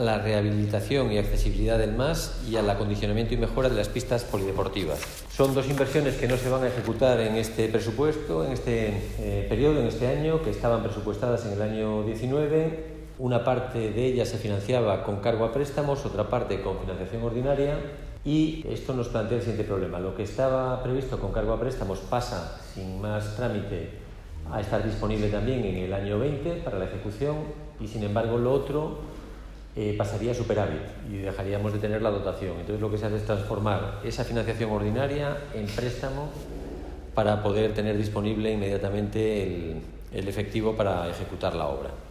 la rehabilitación y accesibilidad del MAS y al acondicionamiento y mejora de las pistas polideportivas. Son dos inversiones que no se van a ejecutar en este presupuesto, en este periodo, en este año, que estaban presupuestadas en el año 19. Una parte de ellas se financiaba con cargo a préstamos, otra parte con financiación ordinaria, y esto nos plantea el siguiente problema. Lo que estaba previsto con cargo a préstamos pasa sin más trámite a estar disponible también en el año 20 para la ejecución, y sin embargo lo otro pasaría a superávit y dejaríamos de tener la dotación. Entonces lo que se hace es transformar esa financiación ordinaria en préstamo para poder tener disponible inmediatamente el efectivo para ejecutar la obra.